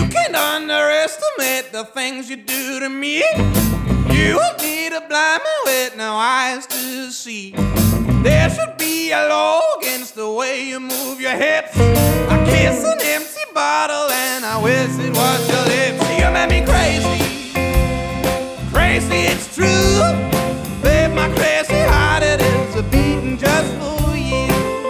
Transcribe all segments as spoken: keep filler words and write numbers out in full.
You can't underestimate the things you do to me. You would need a blind man with no eyes to see. There should be a law against the way you move your hips. I kiss an empty bottle and I wish it was your lips. You make me crazy, crazy, it's true. Babe, my crazy heart, it is a beating just for you.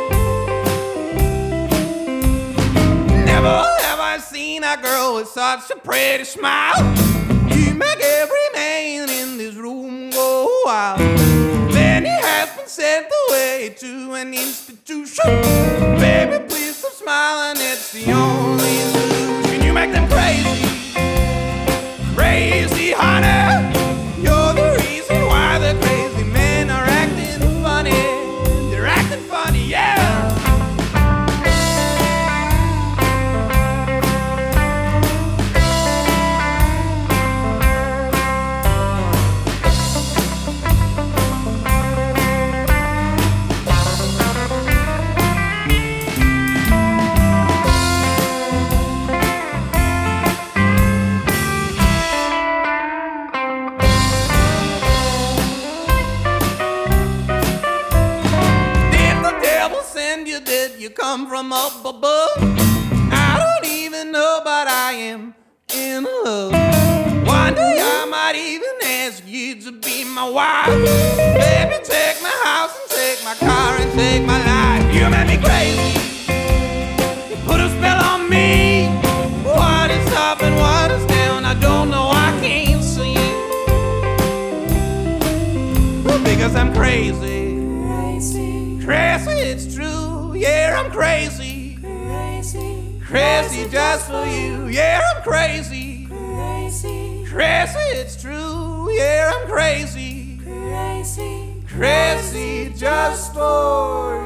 Never have I seen a girl with such a pretty smile. You make every man in this room go wild. Then he has been sent away to an institution. Baby, please stop smiling, it's the only solution. You make them crazy, crazy, honey. You're the reason why the crazy men are acting funny. They're acting funny, yeah. Did you come from up above? I don't even know, but I am in love. One day I might even ask you to be my wife. Baby, take my house and take my car and take my life. You make me crazy, you put a spell on me. What is up and what is down, I don't know, I can't see. Because I'm crazy, crazy, crazy, it's true. Yeah, I'm crazy, crazy, crazy just for you. Yeah, I'm crazy, crazy, crazy, it's true. Yeah, I'm crazy, crazy, crazy just for you.